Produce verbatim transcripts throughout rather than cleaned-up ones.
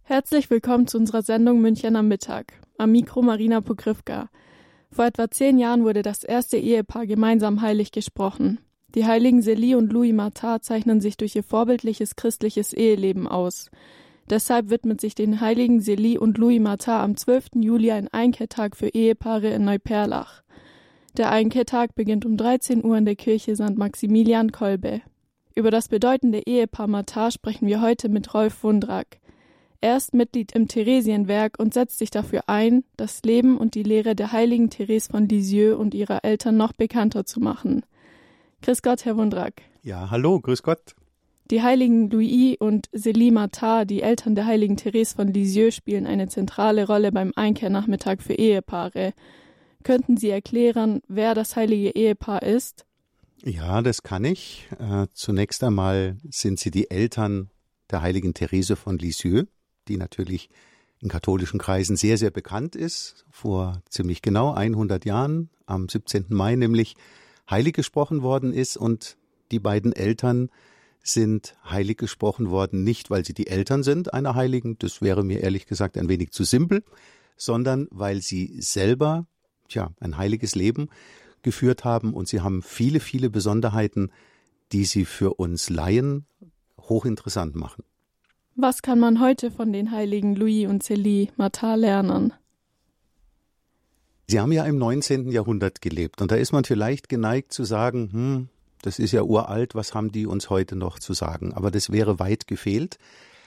Herzlich willkommen zu unserer Sendung München am Mittag. Am Mikro Marina Pogrivka. Vor etwa zehn Jahren wurde das erste Ehepaar gemeinsam heilig gesprochen. Die heiligen Célie und Louis Martin zeichnen sich durch ihr vorbildliches christliches Eheleben aus. Deshalb widmet sich den heiligen Célie und Louis Martin am zwölften Juli ein Einkehrtag für Ehepaare in Neuperlach. Der Einkehrtag beginnt um dreizehn Uhr in der Kirche Sankt Maximilian Kolbe. Über das bedeutende Ehepaar Martin sprechen wir heute mit Rolf Wundrak. Er ist Mitglied im Theresienwerk und setzt sich dafür ein, das Leben und die Lehre der heiligen Therese von Lisieux und ihrer Eltern noch bekannter zu machen. Grüß Gott, Herr Wundrak. Ja, hallo, grüß Gott. Die heiligen Louis und Célie Martin, die Eltern der heiligen Therese von Lisieux, spielen eine zentrale Rolle beim Einkehrsnachmittag für Ehepaare. Könnten Sie erklären, wer das heilige Ehepaar ist? Ja, das kann ich. Äh, zunächst einmal sind sie die Eltern der heiligen Therese von Lisieux, die natürlich in katholischen Kreisen sehr, sehr bekannt ist. Vor ziemlich genau hundert Jahren, am siebzehnten Mai nämlich, heilig gesprochen worden ist. Und die beiden Eltern sind heilig gesprochen worden, nicht weil sie die Eltern sind einer Heiligen, das wäre mir ehrlich gesagt ein wenig zu simpel, sondern weil sie selber tja, ein heiliges Leben geführt haben. Und sie haben viele, viele Besonderheiten, die sie für uns Laien hochinteressant machen. Was kann man heute von den heiligen Louis und Célie Martin lernen? Sie haben ja im neunzehnten Jahrhundert gelebt und da ist man vielleicht geneigt zu sagen, hm, das ist ja uralt, was haben die uns heute noch zu sagen? Aber das wäre weit gefehlt.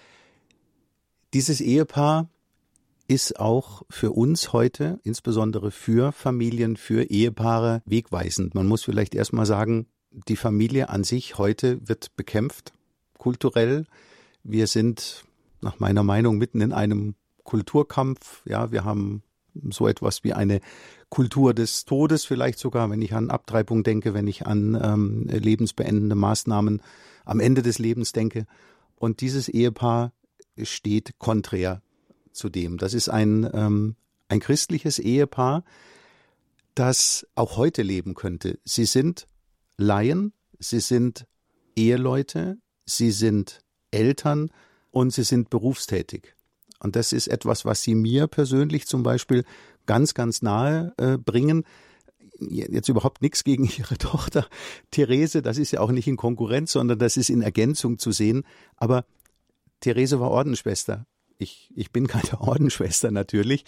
Dieses Ehepaar ist auch für uns heute, insbesondere für Familien, für Ehepaare, wegweisend. Man muss vielleicht erst mal sagen, die Familie an sich heute wird bekämpft, kulturell. Wir sind nach meiner Meinung mitten in einem Kulturkampf. Ja, wir haben so etwas wie eine Kultur des Todes, vielleicht sogar, wenn ich an Abtreibung denke, wenn ich an ähm, lebensbeendende Maßnahmen am Ende des Lebens denke. Und dieses Ehepaar steht konträr zu dem. Das ist ein, ähm, ein christliches Ehepaar, das auch heute leben könnte. Sie sind Laien, sie sind Eheleute, sie sind Eltern und sie sind berufstätig. Und das ist etwas, was sie mir persönlich zum Beispiel ganz, ganz nahe äh, bringen. Jetzt überhaupt nichts gegen ihre Tochter Therese, das ist ja auch nicht in Konkurrenz, sondern das ist in Ergänzung zu sehen. Aber Therese war Ordensschwester. Ich, ich bin keine Ordensschwester natürlich.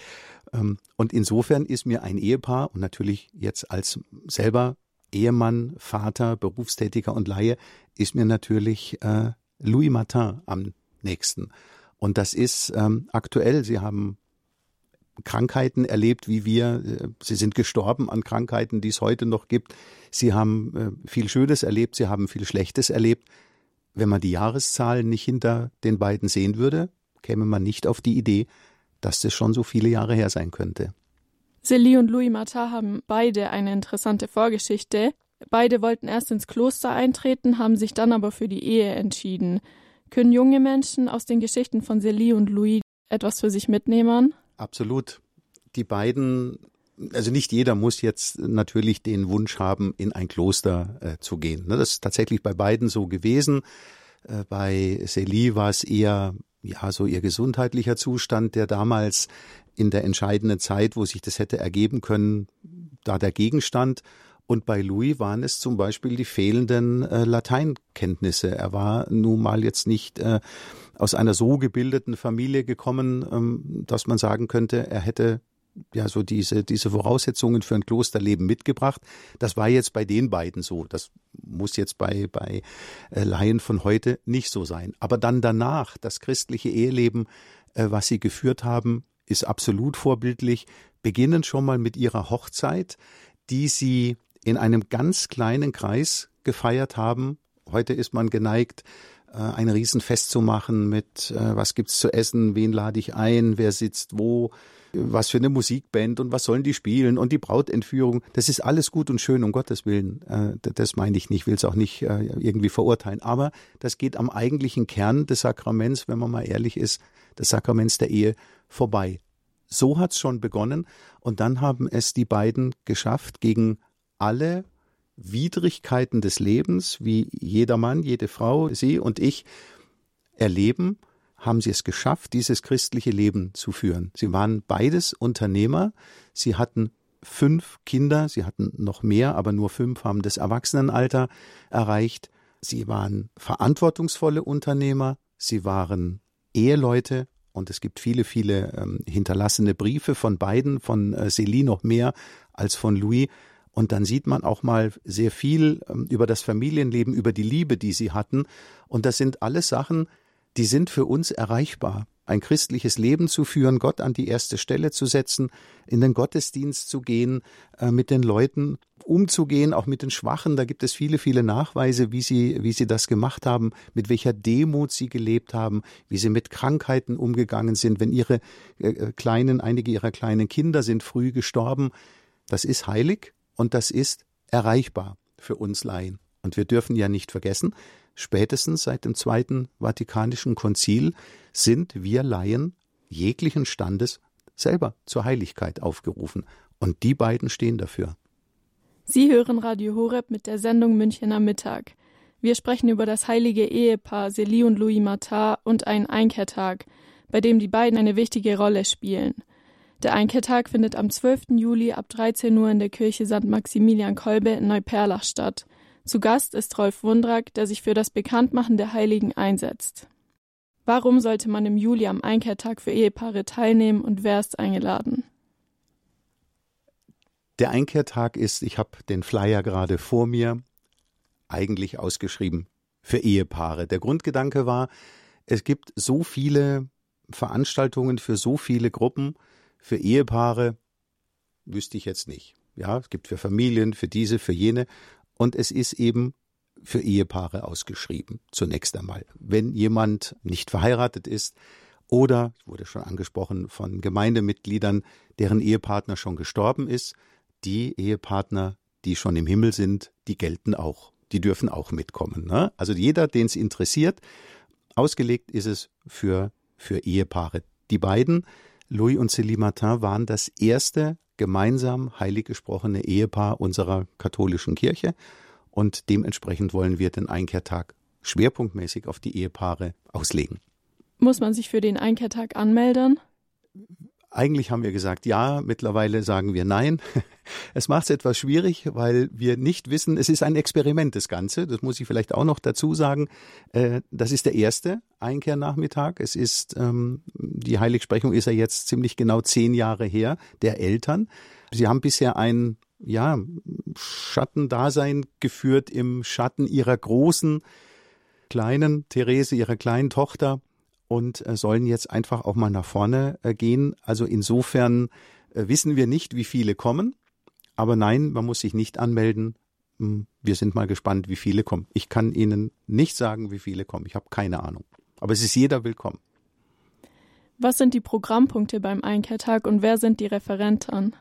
Und insofern ist mir ein Ehepaar und natürlich jetzt als selber Ehemann, Vater, Berufstätiger und Laie, ist mir natürlich äh, Louis Martin am nächsten. Und das ist ähm, aktuell. Sie haben Krankheiten erlebt, wie wir. Sie sind gestorben an Krankheiten, die es heute noch gibt. Sie haben äh, viel Schönes erlebt, sie haben viel Schlechtes erlebt. Wenn man die Jahreszahlen nicht hinter den beiden sehen würde, käme man nicht auf die Idee, dass das schon so viele Jahre her sein könnte. Célie und Louis Martin haben beide eine interessante Vorgeschichte. Beide wollten erst ins Kloster eintreten, haben sich dann aber für die Ehe entschieden. Können junge Menschen aus den Geschichten von Célie und Louis etwas für sich mitnehmen? Absolut. Die beiden, also nicht jeder muss jetzt natürlich den Wunsch haben, in ein Kloster äh, zu gehen. Das ist tatsächlich bei beiden so gewesen. Äh, bei Célie war es eher ja so ihr gesundheitlicher Zustand, der damals in der entscheidenden Zeit, wo sich das hätte ergeben können, da der Gegenstand. Und bei Louis waren es zum Beispiel die fehlenden äh, Lateinkenntnisse. Er war nun mal jetzt nicht äh, aus einer so gebildeten Familie gekommen, ähm, dass man sagen könnte, er hätte ja so diese diese Voraussetzungen für ein Klosterleben mitgebracht. Das war jetzt bei den beiden so. Das muss jetzt bei bei äh, Laien von heute nicht so sein. Aber dann danach, das christliche Eheleben, äh, was sie geführt haben, ist absolut vorbildlich. Beginnen schon mal mit ihrer Hochzeit, die sie in einem ganz kleinen Kreis gefeiert haben. Heute ist man geneigt, ein Riesenfest zu machen mit, was gibt's zu essen, wen lade ich ein, wer sitzt wo, was für eine Musikband und was sollen die spielen und die Brautentführung. Das ist alles gut und schön, um Gottes Willen. Das meine ich nicht, will es auch nicht irgendwie verurteilen. Aber das geht am eigentlichen Kern des Sakraments, wenn man mal ehrlich ist, des Sakraments der Ehe vorbei. So hat's schon begonnen und dann haben es die beiden geschafft, gegen alle Widrigkeiten des Lebens, wie jeder Mann, jede Frau, Sie und ich erleben, haben sie es geschafft, dieses christliche Leben zu führen. Sie waren beides Unternehmer. Sie hatten fünf Kinder, sie hatten noch mehr, aber nur fünf haben das Erwachsenenalter erreicht. Sie waren verantwortungsvolle Unternehmer, sie waren Eheleute und es gibt viele, viele ähm, hinterlassene Briefe von beiden, von äh, Célie noch mehr als von Louis. Und dann sieht man auch mal sehr viel ähm, über das Familienleben, über die Liebe, die sie hatten. Und das sind alles Sachen, die sind für uns erreichbar. Ein christliches Leben zu führen, Gott an die erste Stelle zu setzen, in den Gottesdienst zu gehen, äh, mit den Leuten umzugehen, auch mit den Schwachen. Da gibt es viele, viele Nachweise, wie sie, wie sie das gemacht haben, mit welcher Demut sie gelebt haben, wie sie mit Krankheiten umgegangen sind, wenn ihre äh, kleinen, einige ihrer kleinen Kinder sind früh gestorben. Das ist heilig und das ist erreichbar für uns Laien. Und wir dürfen ja nicht vergessen, spätestens seit dem Zweiten Vatikanischen Konzil sind wir Laien jeglichen Standes selber zur Heiligkeit aufgerufen. Und die beiden stehen dafür. Sie hören Radio Horeb mit der Sendung Münchener Mittag. Wir sprechen über das heilige Ehepaar Célie und Louis Martin und einen Einkehrtag, bei dem die beiden eine wichtige Rolle spielen. Der Einkehrtag findet am zwölften Juli ab dreizehn Uhr in der Kirche Sankt Maximilian Kolbe in Neuperlach statt. Zu Gast ist Rolf Wundrak, der sich für das Bekanntmachen der Heiligen einsetzt. Warum sollte man im Juli am Einkehrtag für Ehepaare teilnehmen und wer ist eingeladen? Der Einkehrtag ist, ich habe den Flyer gerade vor mir, eigentlich ausgeschrieben für Ehepaare. Der Grundgedanke war, es gibt so viele Veranstaltungen für so viele Gruppen, für Ehepaare wüsste ich jetzt nicht. Ja, es gibt für Familien, für diese, für jene. Und es ist eben für Ehepaare ausgeschrieben, zunächst einmal. Wenn jemand nicht verheiratet ist oder, wurde schon angesprochen, von Gemeindemitgliedern, deren Ehepartner schon gestorben ist, die Ehepartner, die schon im Himmel sind, die gelten auch. Die dürfen auch mitkommen. Ne? Also jeder, den es interessiert, ausgelegt ist es für, für Ehepaare. Die beiden, Louis und Célie Martin, waren das erste gemeinsam heilig gesprochene Ehepaar unserer katholischen Kirche und dementsprechend wollen wir den Einkehrtag schwerpunktmäßig auf die Ehepaare auslegen. Muss man sich für den Einkehrtag anmelden? Eigentlich haben wir gesagt ja, mittlerweile sagen wir nein. Es macht es etwas schwierig, weil wir nicht wissen, es ist ein Experiment, das Ganze, das muss ich vielleicht auch noch dazu sagen. Das ist der erste Einkehrsnachmittag. Es ist, ähm, die Heiligsprechung ist ja jetzt ziemlich genau zehn Jahre her, der Eltern. Sie haben bisher ein, ja, Schattendasein geführt im Schatten ihrer großen, kleinen Therese, ihrer kleinen Tochter. Und sollen jetzt einfach auch mal nach vorne gehen. Also insofern wissen wir nicht, wie viele kommen. Aber nein, man muss sich nicht anmelden. Wir sind mal gespannt, wie viele kommen. Ich kann Ihnen nicht sagen, wie viele kommen. Ich habe keine Ahnung. Aber es ist jeder willkommen. Was sind die Programmpunkte beim Einkehrtag und wer sind die Referenten?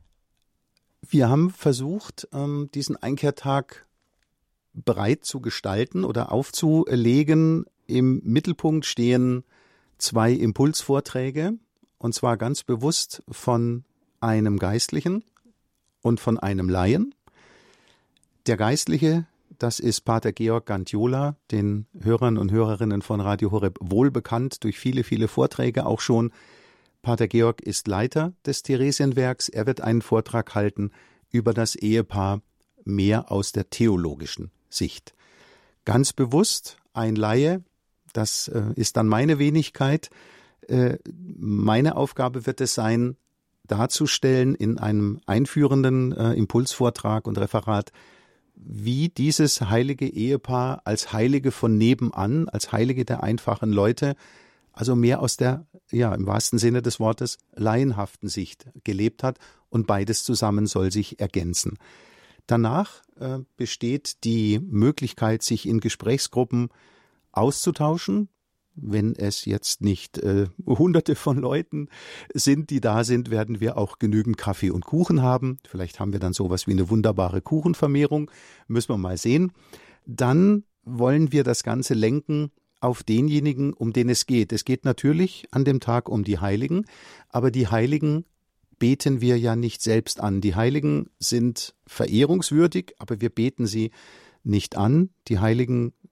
Wir haben versucht, diesen Einkehrtag breit zu gestalten oder aufzulegen. Im Mittelpunkt stehen zwei Impulsvorträge, und zwar ganz bewusst von einem Geistlichen und von einem Laien. Der Geistliche, das ist Pater Georg Gantiola, den Hörern und Hörerinnen von Radio Horeb wohlbekannt durch viele, viele Vorträge auch schon. Pater Georg ist Leiter des Theresienwerks. Er wird einen Vortrag halten über das Ehepaar mehr aus der theologischen Sicht. Ganz bewusst ein Laie. Das äh, ist dann meine Wenigkeit. Äh, meine Aufgabe wird es sein, darzustellen in einem einführenden äh, Impulsvortrag und Referat, wie dieses heilige Ehepaar als Heilige von nebenan, als Heilige der einfachen Leute, also mehr aus der, ja, im wahrsten Sinne des Wortes, laienhaften Sicht gelebt hat und beides zusammen soll sich ergänzen. Danach äh, besteht die Möglichkeit, sich in Gesprächsgruppen auszutauschen, wenn es jetzt nicht äh, hunderte von Leuten sind, die da sind, werden wir auch genügend Kaffee und Kuchen haben. Vielleicht haben wir dann sowas wie eine wunderbare Kuchenvermehrung, müssen wir mal sehen. Dann wollen wir das Ganze lenken auf denjenigen, um den es geht. Es geht natürlich an dem Tag um die Heiligen, aber die Heiligen beten wir ja nicht selbst an. Die Heiligen sind verehrungswürdig, aber wir beten sie nicht an. Die Heiligen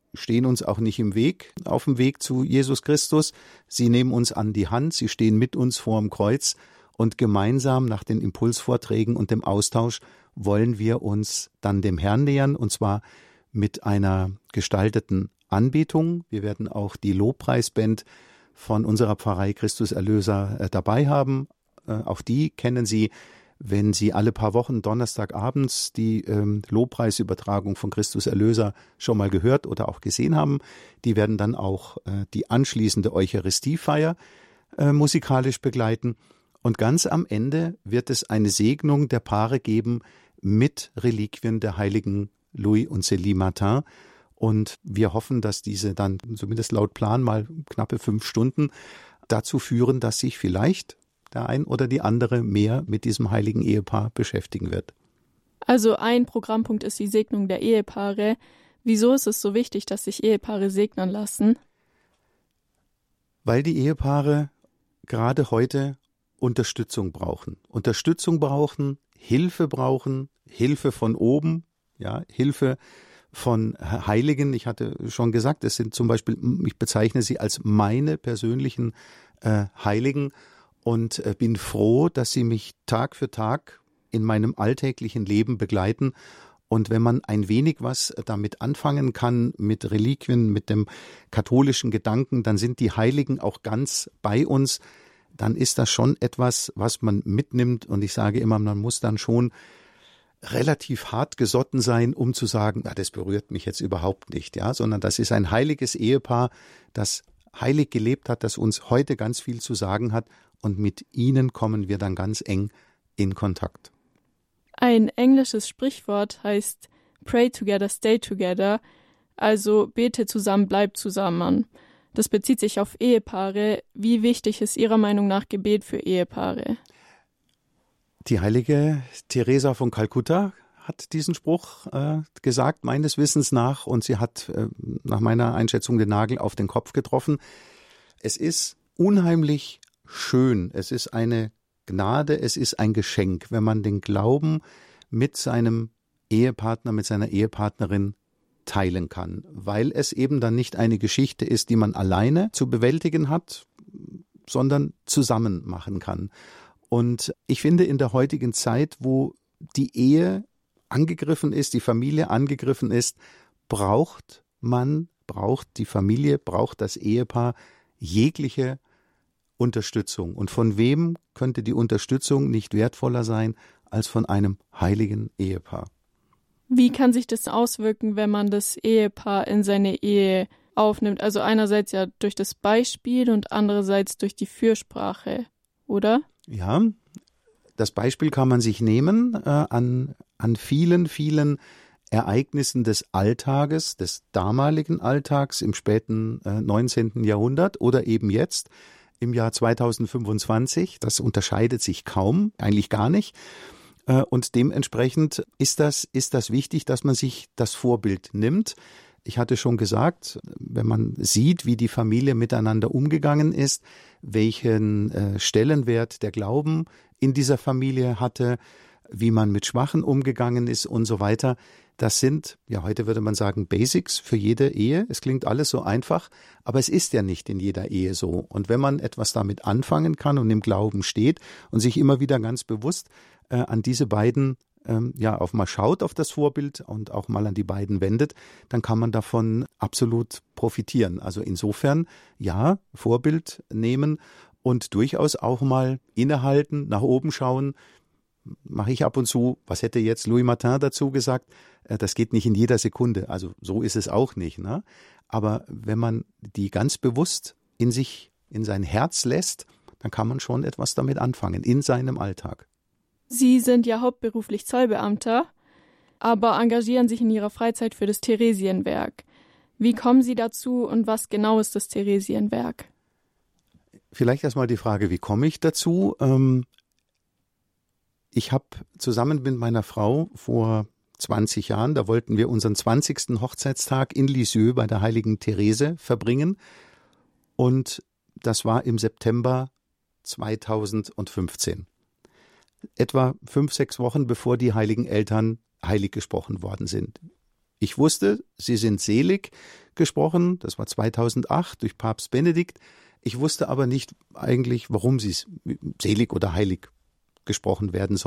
stehen uns auch nicht im Weg, auf dem Weg zu Jesus Christus. Sie nehmen uns an die Hand, sie stehen mit uns vor dem Kreuz und gemeinsam nach den Impulsvorträgen und dem Austausch wollen wir uns dann dem Herrn nähern, und zwar mit einer gestalteten Anbetung. Wir werden auch die Lobpreisband von unserer Pfarrei Christus Erlöser äh, dabei haben. Äh, auch die kennen Sie, wenn Sie alle paar Wochen Donnerstagabends die ähm, Lobpreisübertragung von Christus Erlöser schon mal gehört oder auch gesehen haben. Die werden dann auch äh, die anschließende Eucharistiefeier äh, musikalisch begleiten. Und ganz am Ende wird es eine Segnung der Paare geben mit Reliquien der heiligen Louis und Célie Martin. Und wir hoffen, dass diese dann, zumindest laut Plan, mal knappe fünf Stunden dazu führen, dass sich vielleicht der ein oder die andere mehr mit diesem heiligen Ehepaar beschäftigen wird. Also ein Programmpunkt ist die Segnung der Ehepaare. Wieso ist es so wichtig, dass sich Ehepaare segnen lassen? Weil die Ehepaare gerade heute Unterstützung brauchen. Unterstützung brauchen, Hilfe brauchen, Hilfe von oben, ja, Hilfe von Heiligen. Ich hatte schon gesagt, es sind zum Beispiel, ich bezeichne sie als meine persönlichen äh, Heiligen und äh, bin froh, dass sie mich Tag für Tag in meinem alltäglichen Leben begleiten. Und wenn man ein wenig was damit anfangen kann, mit Reliquien, mit dem katholischen Gedanken, dann sind die Heiligen auch ganz bei uns. Dann ist das schon etwas, was man mitnimmt. Und ich sage immer, man muss dann schon relativ hart gesotten sein, um zu sagen, na, das berührt mich jetzt überhaupt nicht, ja, sondern das ist ein heiliges Ehepaar, das heilig gelebt hat, das uns heute ganz viel zu sagen hat, und mit ihnen kommen wir dann ganz eng in Kontakt. Ein englisches Sprichwort heißt Pray together, stay together, also bete zusammen, bleib zusammen. Das bezieht sich auf Ehepaare. Wie wichtig ist Ihrer Meinung nach Gebet für Ehepaare? Die heilige Teresa von Kalkutta hat diesen Spruch äh, gesagt, meines Wissens nach, und sie hat äh, nach meiner Einschätzung den Nagel auf den Kopf getroffen. Es ist unheimlich schön, es ist eine Gnade, es ist ein Geschenk, wenn man den Glauben mit seinem Ehepartner, mit seiner Ehepartnerin teilen kann, weil es eben dann nicht eine Geschichte ist, die man alleine zu bewältigen hat, sondern zusammen machen kann. Und ich finde, in der heutigen Zeit, wo die Ehe angegriffen ist, die Familie angegriffen ist, braucht man, braucht die Familie, braucht das Ehepaar jegliche Unterstützung. Und von wem könnte die Unterstützung nicht wertvoller sein als von einem heiligen Ehepaar? Wie kann sich das auswirken, wenn man das Ehepaar in seine Ehe aufnimmt? Also einerseits ja durch das Beispiel und andererseits durch die Fürsprache, oder? Ja, das Beispiel kann man sich nehmen äh, an, an vielen, vielen Ereignissen des Alltages, des damaligen Alltags im späten äh, neunzehnten Jahrhundert oder eben jetzt im Jahr zweitausendfünfundzwanzig. Das unterscheidet sich kaum, eigentlich gar nicht. Äh, und dementsprechend ist das, ist das wichtig, dass man sich das Vorbild nimmt. Ich hatte schon gesagt, wenn man sieht, wie die Familie miteinander umgegangen ist, welchen äh, Stellenwert der Glauben in dieser Familie hatte, wie man mit Schwachen umgegangen ist und so weiter. Das sind, ja, heute würde man sagen, Basics für jede Ehe. Es klingt alles so einfach, aber es ist ja nicht in jeder Ehe so. Und wenn man etwas damit anfangen kann und im Glauben steht und sich immer wieder ganz bewusst äh, an diese beiden ähm, ja auch mal schaut, auf das Vorbild und auch mal an die beiden wendet, dann kann man davon absolut profitieren. Also insofern, ja, Vorbild nehmen und durchaus auch mal innehalten, nach oben schauen. Mache ich ab und zu, was hätte jetzt Louis Martin dazu gesagt? Das geht nicht in jeder Sekunde, also so ist es auch nicht, ne? Aber wenn man die ganz bewusst in sich, in sein Herz lässt, dann kann man schon etwas damit anfangen, in seinem Alltag. Sie sind ja hauptberuflich Zollbeamter, aber engagieren sich in Ihrer Freizeit für das Theresienwerk. Wie kommen Sie dazu und was genau ist das Theresienwerk? Vielleicht erstmal die Frage, wie komme ich dazu? Ähm, Ich habe zusammen mit meiner Frau vor zwanzig Jahren, da wollten wir unseren zwanzigsten Hochzeitstag in Lisieux bei der heiligen Therese verbringen. Und das war im September zweitausendfünfzehn. Etwa fünf, sechs Wochen bevor die heiligen Eltern heilig gesprochen worden sind. Ich wusste, sie sind selig gesprochen, das war zweitausendacht durch Papst Benedikt. Ich wusste aber nicht eigentlich, warum sie selig oder heilig gesprochen werden sollen.